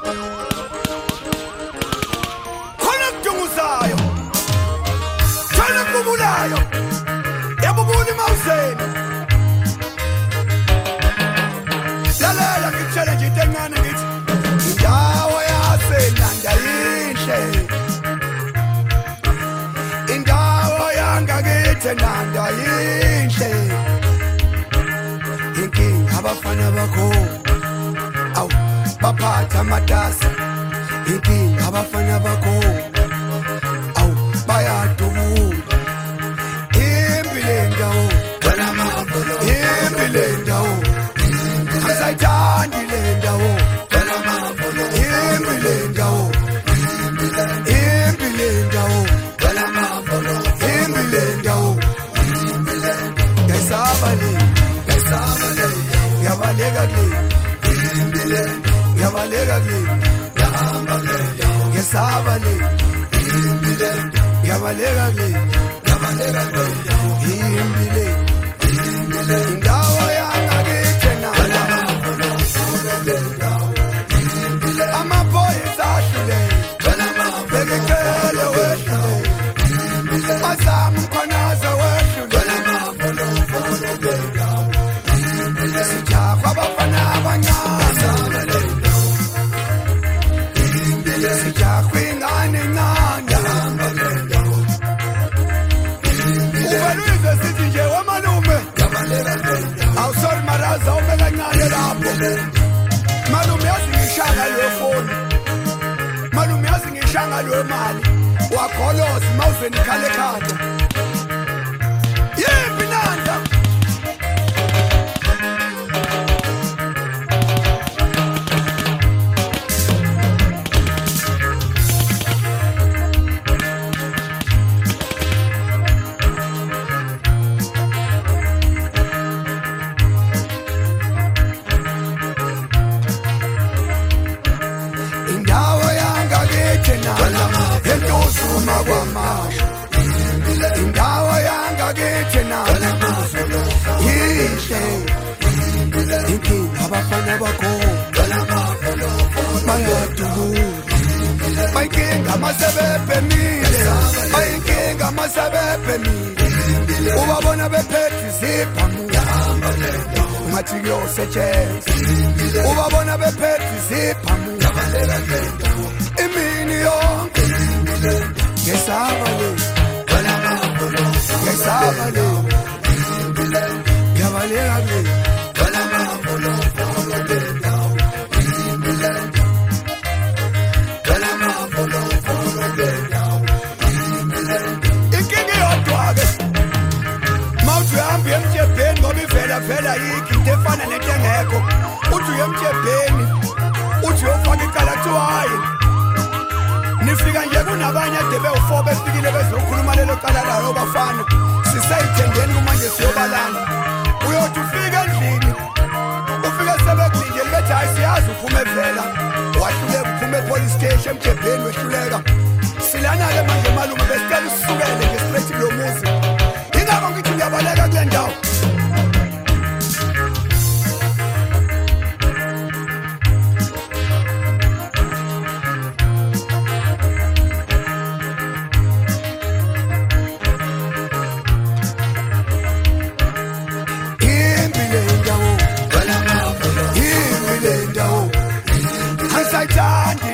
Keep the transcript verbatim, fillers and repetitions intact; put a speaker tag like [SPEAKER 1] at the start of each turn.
[SPEAKER 1] khona kudunguzayo khona kubulayo yabubula emawuseni lalela ngitshela nje into encane ngithi indawo yasenanda yinhle indawo yangakithi nanda yinhle inkinga abafana bakho awu baphatha amatasa inkinga abafana bakho awu bayadubula imbi le ndawo imbi le ndawo asayithandi le ndawo imbi le ndawo imbi le ndawo imbi le ndawo ngesaba le ngesaba le yabaleka le imbi le yabaleka le yahamba le ngesaba le imbi le yabaleka le yabaleka le imbi le imbi le ndawo yangakithi nanda amaphoyisa ahlule bekekele wehlule azama umkhwanaza wehlule sijakho abafana abancane sijakho ingane encane ubeluze sithi nje wamalume awusori maraza ume kancane lapho malume yazi ngishanga leyo foni malume yazi ngishanga leyo mali wakholoza mawuzweni khale ekhanda yimbi nanda indawo yangakithi nanda yinhle inkinga abafana bakho bayadubula bayinkinga masebebhemile bayinkinga masebebhemile ubabona bephethe izibhamu ungathi kuyosetshenzwa ubabona bephethe izibhamu imini yonke ngesaba le ngesaba le yabaleka le inkinga iyodwa-ke mawuthi uhambe emtshebheni ngoba ivela vela yikho into efana nento engekho uthi uye emtshebheni uthi uyofaka icala kuthiwa hayi nifika nje kunabanye ade bewu-four befikile bezokhuluma lelo cala layo bafana siseyithendeni kumanje siyobalana uyothi ufike endlini ufike sebekulindeli bethi hayi siyazi uphume vela wahluleka uphume epolice station emjebheni wehluleka silana-ke manje malume besicela usisukele nje straight kulo muzi ingakho ngithi uyabaleka kule ndawo Satan